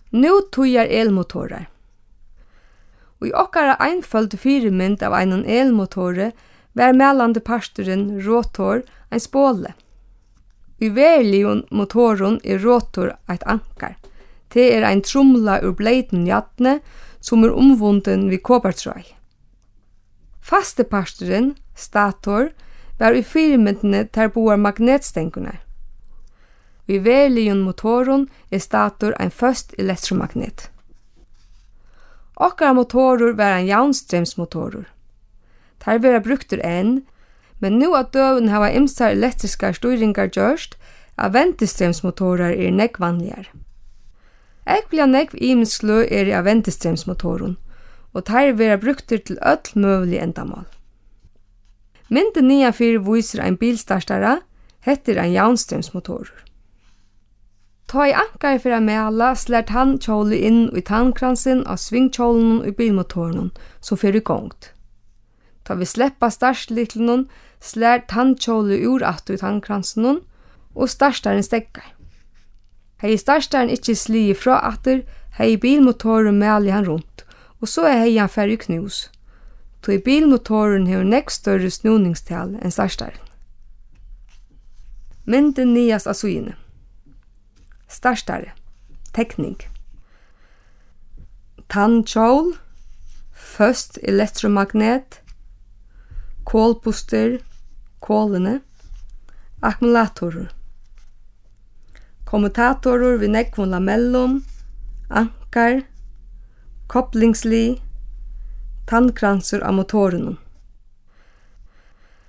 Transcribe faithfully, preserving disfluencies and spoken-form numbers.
Nu tujar elmotorer. Og i okkara einfølte fyrirmynd av einen elmotore var mellande pastoren rotor ein spåle. I verligon motoren er rotor eit ankar. Det er ein trumla ur bleiten jatne som er omvunden vid kopertråd. Faste pastoren, stator, var i fyrirmyndene ter boar magnetstengunar. I verligon motoren er stator ein fast elektromagnet. Okkara motorer var ein jaunstremsmotorer. Tar vera bruktur enn, men nu at døven hava ymsar elektriska styringar gjørst, av ventestremsmotorer er nekk vanligare. Ekvila nekv imislø er av ventestremsmotoren, og tar vera bruktur til öll møvlig endamål. Mynden nianfyr viser ein bilstartara, hettir ein jaunstremsmotorer. Ta i ankar for å mæla slær tannkjåle inn i tannkransen av svingkjålen i bilmotoren som fyrir gongt. Ta vi sleppa startliklen slær tannkjåle ur atto i tannkransen og startaren stekkar. Hei startaren ikkje slige fra atter, hei bilmotoren mæli han rundt, og så er hei han færre knus. Ta i bilmotoren hever nekk større snoningstal enn startaren. Mynden nias av syne. Startare, tekning. Tannkjål, fast elektromagnet, kolpuster, kolene, akkumulatorer. Kommutatorer vid nekvun lamellum, ankar, kopplingsli, tannkranser av motoren.